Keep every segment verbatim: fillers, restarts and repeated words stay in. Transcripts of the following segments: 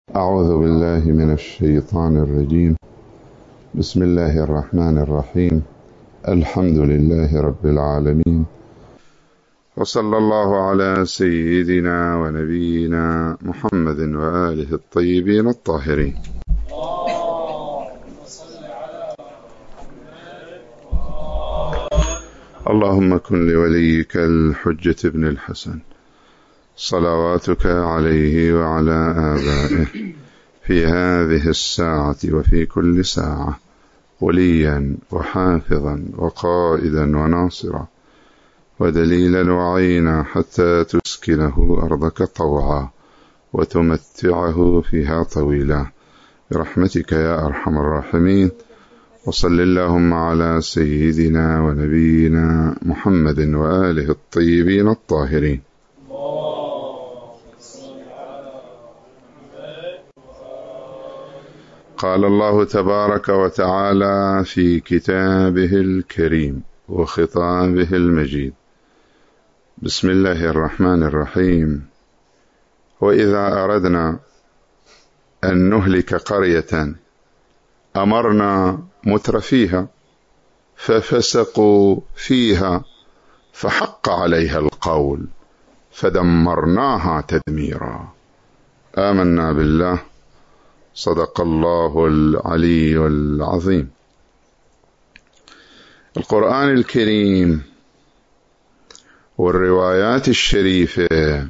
أعوذ بالله من الشيطان الرجيم. بسم الله الرحمن الرحيم. الحمد لله رب العالمين، وصلى الله على سيدنا ونبينا محمد وآله الطيبين الطاهرين. اللهم كن لوليك الحجة ابن الحسن صلواتك عليه وعلى آبائه في هذه الساعة وفي كل ساعة وليا وحافظا وقائدا وناصرا ودليلا وعينا حتى تسكنه أرضك طوعا وتمتعه فيها طويلا برحمتك يا أرحم الراحمين. وصل اللهم على سيدنا ونبينا محمد وآله الطيبين الطاهرين. قال الله تبارك وتعالى في كتابه الكريم وخطابه المجيد: بسم الله الرحمن الرحيم. وإذا أردنا أن نهلك قرية أمرنا مترفيها ففسقوا فيها فحق عليها القول فدمرناها تدميرا. آمنا بالله. صدق الله العلي العظيم. القرآن الكريم والروايات الشريفة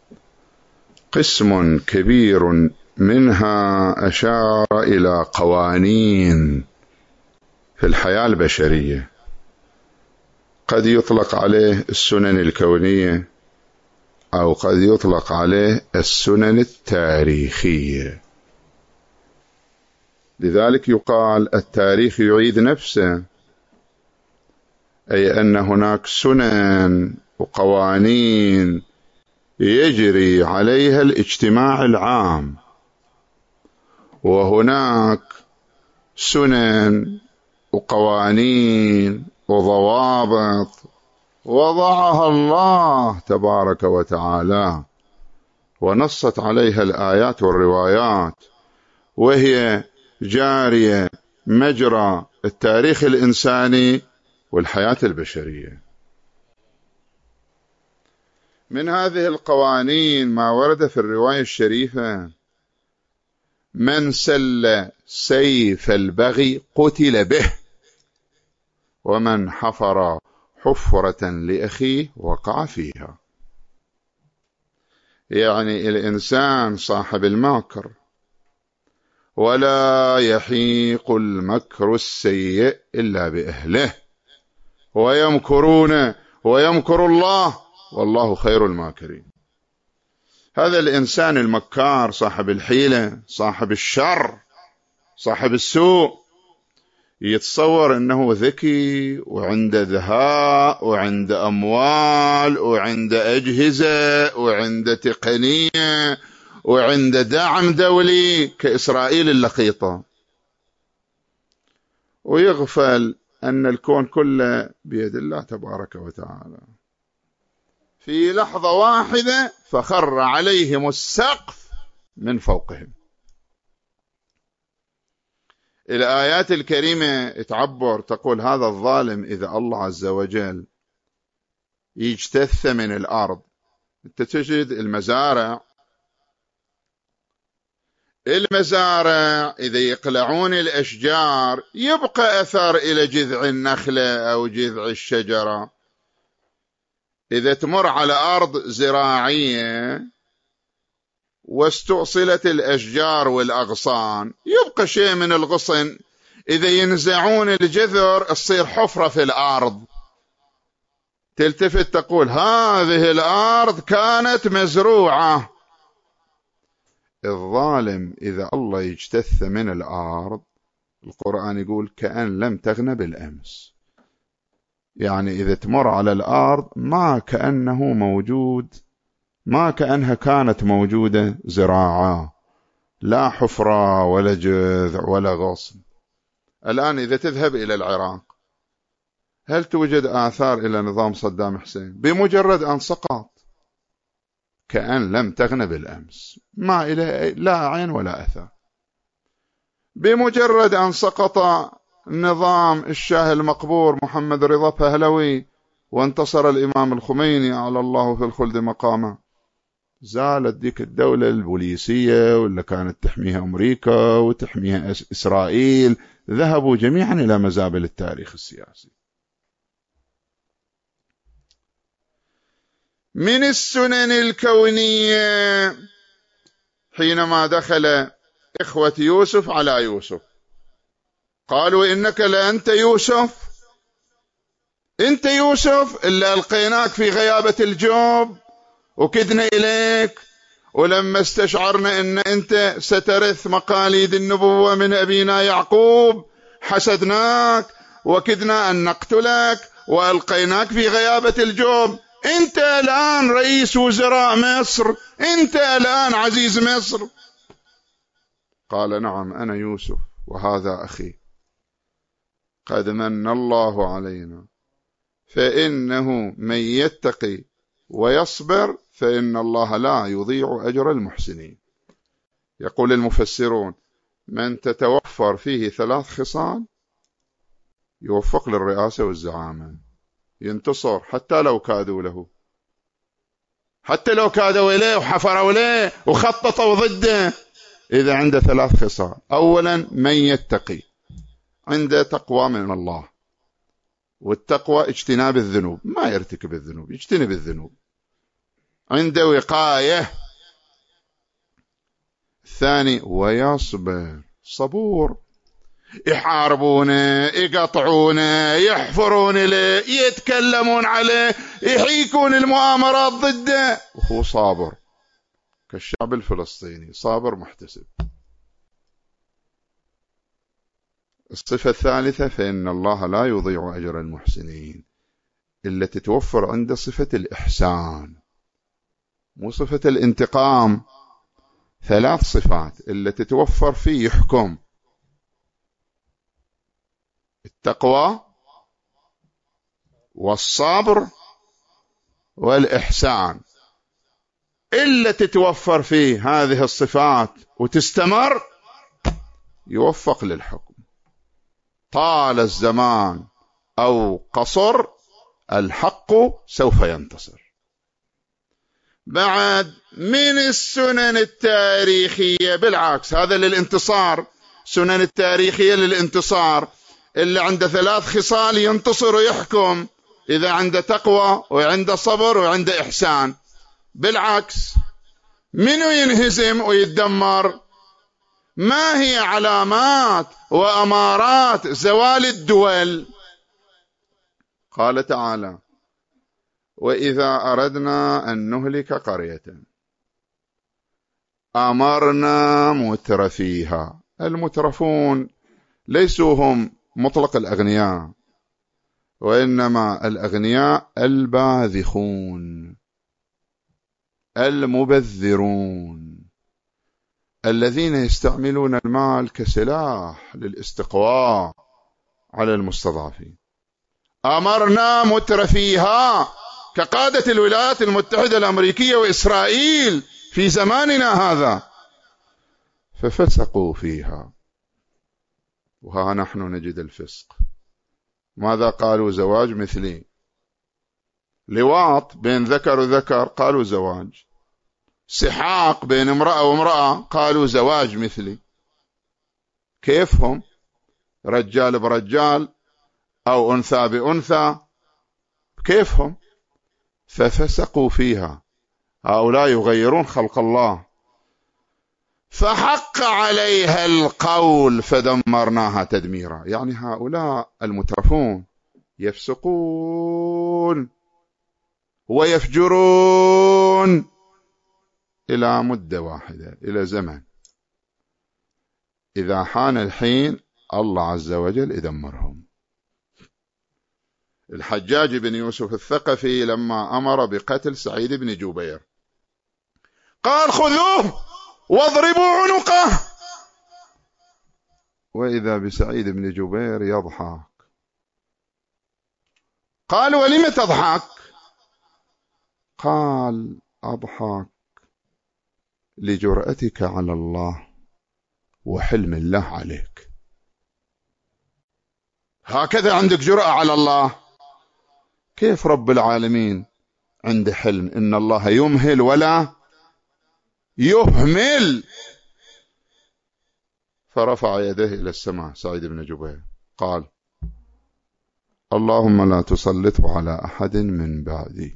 قسم كبير منها أشار إلى قوانين في الحياة البشرية، قد يطلق عليه السنن الكونية أو قد يطلق عليه السنن التاريخية. لذلك يقال التاريخ يعيد نفسه، أي أن هناك سنن وقوانين يجري عليها الاجتماع العام، وهناك سنن وقوانين وضوابط وضعها الله تبارك وتعالى ونصت عليها الآيات والروايات، وهي جارية مجرى التاريخ الإنساني والحياة البشرية. من هذه القوانين ما ورد في الرواية الشريفة: من سل سيف البغي قتل به، ومن حفر حفرة لأخيه وقع فيها. يعني الإنسان صاحب المكر، ولا يحيق المكر السيء إلا بأهله، ويمكرون ويمكر الله والله خير الماكرين. هذا الإنسان المكار صاحب الحيلة صاحب الشر صاحب السوء يتصور أنه ذكي وعنده ذهاء وعنده أموال وعنده أجهزة وعنده تقنية وعنده دعم دولي كإسرائيل اللقيطة، ويغفل أن الكون كله بيد الله تبارك وتعالى. في لحظة واحدة فخر عليهم السقف من فوقهم. الآيات الكريمة تعبر تقول هذا الظالم إذا الله عز وجل يجتث من الأرض، أنت تجد المزارع المزارع إذا يقلعون الأشجار يبقى أثر إلى جذع النخلة أو جذع الشجرة. إذا تمر على أرض زراعية واستؤصلت الأشجار والأغصان يبقى شيء من الغصن، إذا ينزعون الجذر تصير حفرة في الأرض، تلتفت تقول هذه الأرض كانت مزروعة. الظالم إذا الله يجتث من الأرض، القرآن يقول كأن لم تغن بالأمس، يعني إذا تمر على الأرض ما كأنه موجود، ما كأنها كانت موجودة زراعة، لا حفرة ولا جذع ولا غصن. الآن إذا تذهب إلى العراق هل توجد آثار إلى نظام صدام حسين؟ بمجرد أن سقط كأن لم تغن بالأمس، ما إليه لا عين ولا أثر. بمجرد أن سقط نظام الشاه المقبور محمد رضا بهلوي وانتصر الإمام الخميني على الله في الخلد مقامه، زالت ديك الدولة البوليسية واللي كانت تحميها أمريكا وتحميها إسرائيل، ذهبوا جميعا إلى مزابل التاريخ السياسي. من السنن الكونية حينما دخل إخوة يوسف على يوسف قالوا إنك لأنت يوسف، أنت يوسف اللي ألقيناك في غيابة الجوب وكدنا إليك، ولما استشعرنا أن أنت سترث مقاليد النبوة من أبينا يعقوب حسدناك وكدنا أن نقتلك وألقيناك في غيابة الجوب. أنت الآن رئيس وزراء مصر، أنت الآن عزيز مصر. قال نعم أنا يوسف وهذا أخي، قد من الله علينا، فإنه من يتقي ويصبر فإن الله لا يضيع أجر المحسنين. يقول المفسرون من تتوفر فيه ثلاث خصال يوفق للرئاسة والزعامة، ينتصر حتى لو كادوا له، حتى لو كادوا إليه وحفروا إليه وخططوا ضده. إذا عنده ثلاث خصال: أولا من يتقي، عنده تقوى من الله، والتقوى اجتناب الذنوب، ما يرتكب الذنوب، يجتنب الذنوب، عنده وقاية. الثاني ويصبر، صبور، يحاربونه، يقطعونه، يحفرون له، يتكلمون عليه، يحيكون المؤامرات ضده، وهو صابر كالشعب الفلسطيني، صابر محتسب. الصفة الثالثة فإن الله لا يضيع أجر المحسنين، إلا تتوفر عنده صفة الإحسان مو صفة الانتقام. ثلاث صفات إلا تتوفر فيه يحكم: التقوى والصبر والإحسان. إلا تتوفر فيه هذه الصفات وتستمر يوفق للحكم، طال الزمان أو قصر الحق سوف ينتصر. بعد من السنن التاريخية بالعكس، هذا للانتصار، سنن التاريخية للانتصار، اللي عنده ثلاث خصال ينتصر ويحكم، إذا عنده تقوى وعنده صبر وعنده إحسان. بالعكس منو ينهزم ويتدمر؟ ما هي علامات وأمارات زوال الدول؟ قال تعالى: وإذا أردنا أن نهلك قرية أمرنا مترفيها. المترفون ليسوا هم مطلق الأغنياء، وإنما الأغنياء الباذخون المبذرون الذين يستعملون المال كسلاح للاستقواء على المستضعفين. أمرنا مترفيها كقادة الولايات المتحدة الأمريكية وإسرائيل في زماننا هذا، ففسقوا فيها. وها نحن نجد الفسق. ماذا قالوا؟ زواج مثلي، لواط بين ذكر وذكر قالوا زواج، سحاق بين امرأة وامرأة قالوا زواج مثلي. كيفهم؟ رجال برجال أو أنثى بأنثى، كيفهم؟ ففسقوا فيها. هؤلاء يغيرون خلق الله، فحق عليها القول فدمرناها تدميرا. يعني هؤلاء المترفون يفسقون ويفجرون إلى مدة واحدة، إلى زمن. إذا حان الحين الله عز وجل يدمرهم. الحجاج بن يوسف الثقفي لما أمر بقتل سعيد بن جبير قال: خذوه واضربوا عنقه. وإذا بسعيد بن جبير يضحك. قال: ولم تضحك؟ قال: أضحك لجرأتك على الله وحلم الله عليك. هكذا عندك جرأة على الله. كيف رب العالمين عنده حلم؟ إن الله يمهل ولا يهمل. فرفع يديه إلى السماء سعيد بن جبير قال: اللهم لا تسلطه على أحد من بعدي.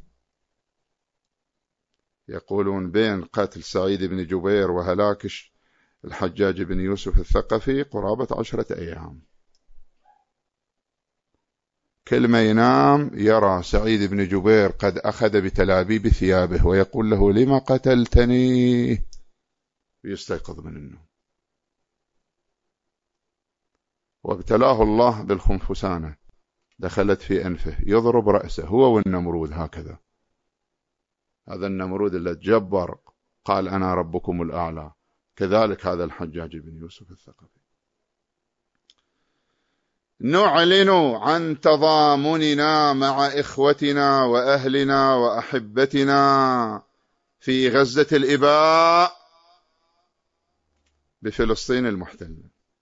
يقولون بين قتل سعيد بن جبير وهلاك الحجاج بن يوسف الثقفي قرابة عشرة أيام. كل ما ينام يرى سعيد بن جبير قد أخذ بتلابيب ثيابه ويقول له: لما قتلتني؟ ويستيقظ من النوم. وابتلاه الله بالخنفسانة دخلت في أنفه، يضرب رأسه هو والنمرود هكذا. هذا النمرود الذي تجبر قال: أنا ربكم الأعلى. كذلك هذا الحجاج بن يوسف الثقفي. نعلن عن تضامننا مع إخوتنا وأهلنا وأحبتنا في غزة الإباء بفلسطين المحتلة،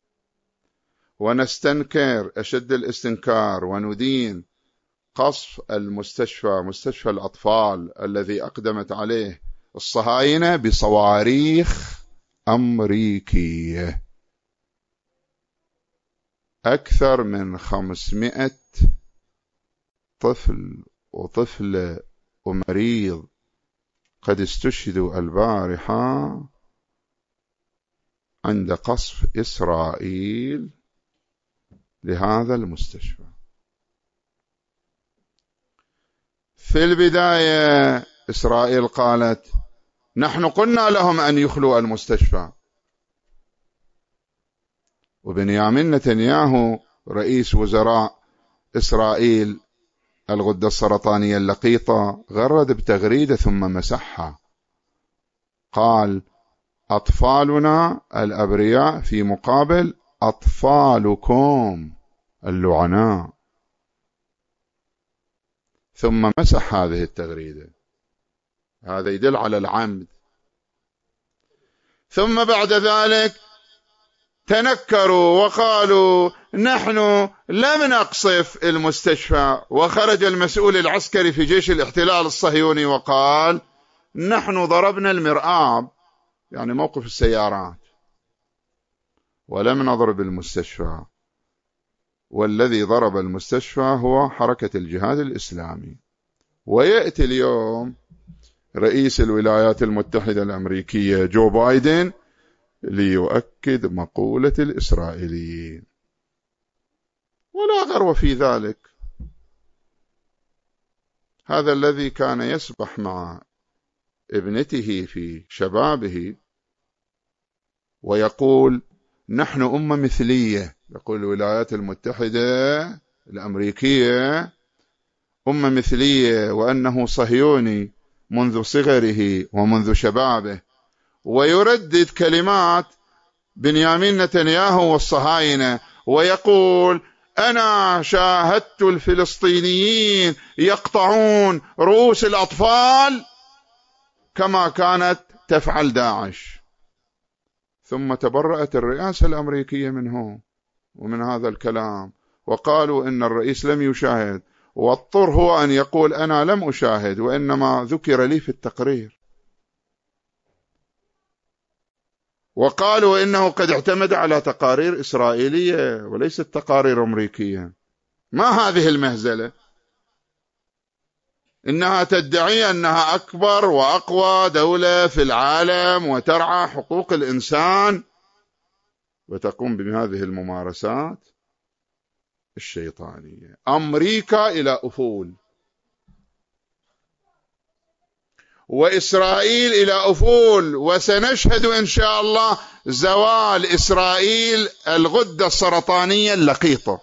ونستنكر أشد الاستنكار وندين قصف المستشفى مستشفى الأطفال الذي أقدمت عليه الصهاينة بصواريخ أمريكية. أكثر من خمسمائة طفل وطفلة ومريض قد استشهدوا البارحة عند قصف إسرائيل لهذا المستشفى. في البداية إسرائيل قالت: نحن قلنا لهم أن يخلوا المستشفى. وبنيامين نتنياهو رئيس وزراء إسرائيل الغدة السرطانية اللقيطة غرد بتغريدة ثم مسحها، قال: أطفالنا الأبرياء في مقابل أطفالكم اللعناء، ثم مسح هذه التغريدة. هذا يدل على العمد. ثم بعد ذلك تنكروا وقالوا: نحن لم نقصف المستشفى. وخرج المسؤول العسكري في جيش الاحتلال الصهيوني وقال: نحن ضربنا المرآب، يعني موقف السيارات، ولم نضرب المستشفى. والذي ضرب المستشفى هو حركة الجهاد الإسلامي. ويأتي اليوم رئيس الولايات المتحدة الأمريكية جو بايدن ليؤكد مقولة الإسرائيليين، ولا غرو في ذلك. هذا الذي كان يسبح مع ابنته في شبابه ويقول: نحن أمة مثلية، يقول الولايات المتحدة الأمريكية أمة مثلية، وأنه صهيوني منذ صغره ومنذ شبابه، ويردد كلمات بنيامين نتنياهو والصهاينة ويقول: أنا شاهدت الفلسطينيين يقطعون رؤوس الأطفال كما كانت تفعل داعش. ثم تبرأت الرئاسة الأمريكية منه ومن هذا الكلام، وقالوا إن الرئيس لم يشاهد، واضطر هو أن يقول: أنا لم أشاهد، وإنما ذكر لي في التقرير. وقالوا إنه قد اعتمد على تقارير إسرائيلية وليست تقارير أمريكية. ما هذه المهزلة؟ إنها تدعي أنها أكبر وأقوى دولة في العالم وترعى حقوق الإنسان، وتقوم بهذه الممارسات الشيطانية. أمريكا إلى أفول، وإسرائيل إلى أفول، وسنشهد إن شاء الله زوال إسرائيل الغدة السرطانية اللقيطة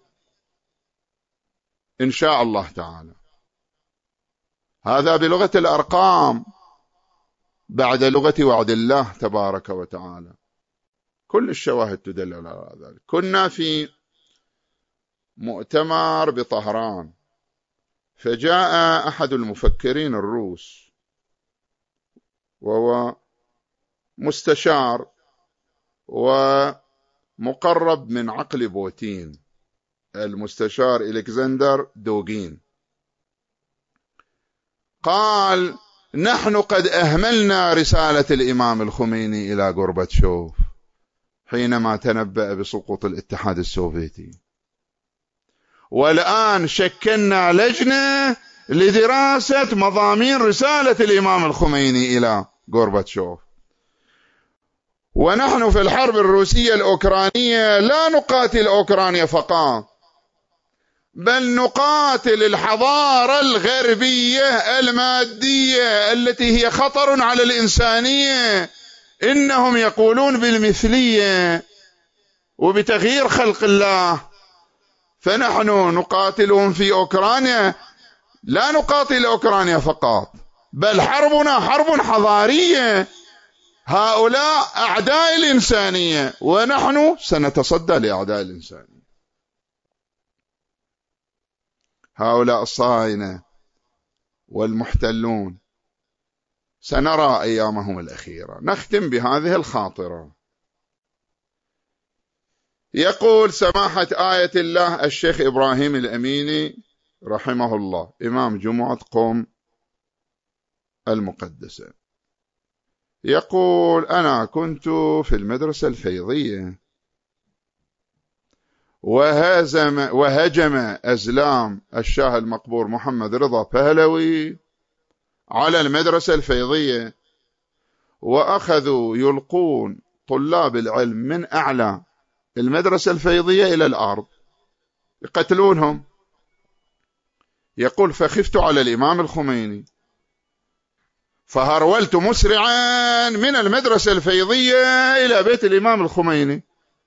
إن شاء الله تعالى. هذا بلغة الأرقام بعد لغة وعد الله تبارك وتعالى. كل الشواهد تدل على ذلك. كنا في مؤتمر بطهران، فجاء أحد المفكرين الروس وهو مستشار ومقرب من عقل بوتين، المستشار إلكسندر دوغين، قال: نحن قد أهملنا رسالة الإمام الخميني إلى غورباتشوف حينما تنبأ بسقوط الاتحاد السوفيتي، والآن شكلنا لجنة لدراسة مضامين رسالة الإمام الخميني إلى غورباتشوف، ونحن في الحرب الروسية الأوكرانية لا نقاتل أوكرانيا فقط، بل نقاتل الحضارة الغربية المادية التي هي خطر على الإنسانية. إنهم يقولون بالمثلية وبتغيير خلق الله، فنحن نقاتلهم في أوكرانيا، لا نقاتل أوكرانيا فقط، بل حربنا حرب حضارية. هؤلاء أعداء الإنسانية ونحن سنتصدى لأعداء الإنسانية. هؤلاء الصهاينة والمحتلون سنرى أيامهم الأخيرة. نختم بهذه الخاطرة. يقول سماحة آية الله الشيخ إبراهيم الأميني رحمه الله، إمام جمعة قم المقدسة، يقول: أنا كنت في المدرسة الفيضية، وهزم وهجم أزلام الشاه المقبور محمد رضا بهلوي على المدرسة الفيضية، وأخذوا يلقون طلاب العلم من أعلى المدرسة الفيضية إلى الأرض يقتلونهم. يقول: فخفت على الإمام الخميني، فهرولت مسرعا من المدرسة الفيضية إلى بيت الإمام الخميني.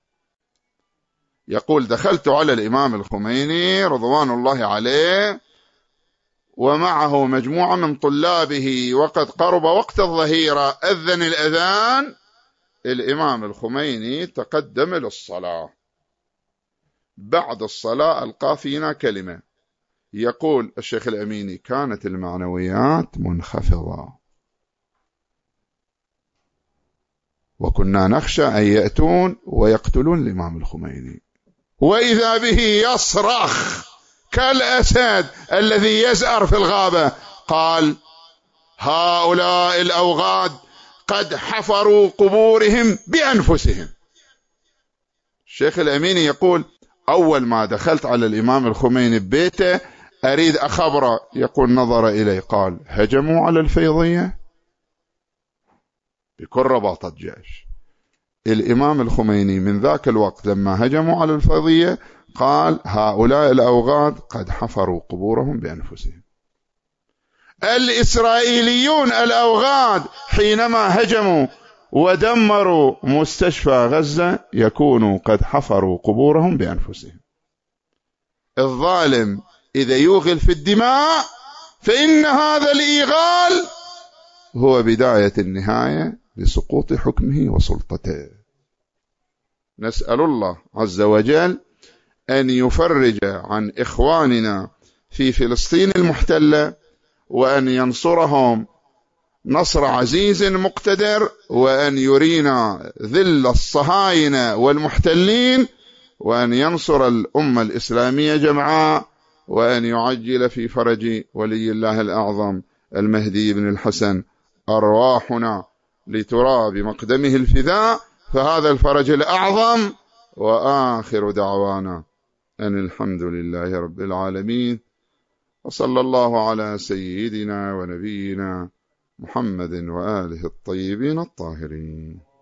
يقول: دخلت على الإمام الخميني رضوان الله عليه ومعه مجموعة من طلابه، وقد قرب وقت الظهيرة، أذن الأذان، الإمام الخميني تقدم للصلاة. بعد الصلاة ألقى فينا كلمة، يقول الشيخ الأميني: كانت المعنويات منخفضة، وكنا نخشى أن يأتون ويقتلون الإمام الخميني، وإذا به يصرخ كالأسد الذي يزأر في الغابة. قال: هؤلاء الأوغاد قد حفروا قبورهم بأنفسهم. الشيخ الأميني يقول: أول ما دخلت على الإمام الخميني ببيته أريد أخبره، يقول: نظر إلي قال: هجموا على الفيضية بكل رباطة جيش. الإمام الخميني من ذاك الوقت لما هجموا على الفيضية قال: هؤلاء الأوغاد قد حفروا قبورهم بأنفسهم. الإسرائيليون الأوغاد حينما هجموا ودمروا مستشفى غزة يكونوا قد حفروا قبورهم بأنفسهم. الظالم إذا يوغل في الدماء فإن هذا الإيغال هو بداية النهاية لسقوط حكمه وسلطته. نسأل الله عز وجل أن يفرج عن إخواننا في فلسطين المحتلة، وأن ينصرهم نصر عزيز مقتدر، وأن يرينا ذل الصهاينة والمحتلين، وأن ينصر الأمة الإسلامية جمعاء، وأن يعجل في فرج ولي الله الأعظم المهدي بن الحسن أرواحنا لترى بمقدمه الفداء، فهذا الفرج الأعظم. وآخر دعوانا أن الحمد لله رب العالمين، وصلى الله على سيدنا ونبينا محمد وآله الطيبين الطاهرين.